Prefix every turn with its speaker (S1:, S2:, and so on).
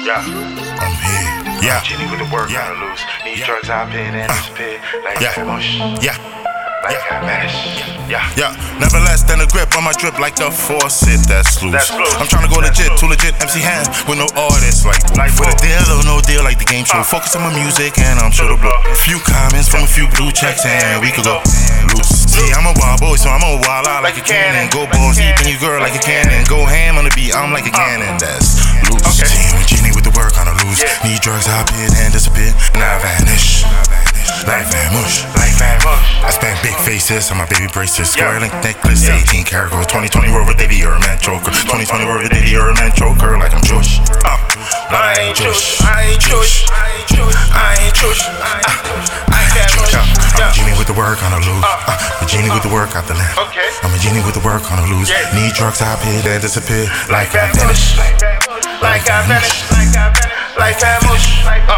S1: Yeah.
S2: I'm here. Yeah.
S1: Jenny with the work on the loose. Need drugs, hop in and disappear. Like that mush.
S2: Yeah.
S1: Like that vanish. Yeah.
S2: Yeah, never less than a grip on my drip like the faucet that's loose. I'm tryna go legit, too legit, MC hand with no artists like with a deal or no deal like the game show. Focus on my music and I'm sure to blow. Few comments from a few blue checks and we could go loose. See, I'm a wild boy, so I'm a wild out like a cannon. Go balls deep in your girl like a cannon. Go ham on the beat, I'm like a cannon that's loose. See, with Genie with the work on the loose. Need drugs, hop in and disappear. And I vanish. Like Van Mush. I spent big faces on my baby braces. Square link necklace, 18 karat gold. 2020 Rover Diddy, you're a man choker. 2020 Rover Diddy, you're a man choker. Like I'm Josh. But I ain't Josh. I ain't Josh. I ain't Josh. I'm a genie with the work on the loose. A genie with the work out the land. I'm a genie with the work on the loose. Need drugs, hop in and disappear. Like I vanish.
S1: Like I vanish. Like I vanish. Like I mush.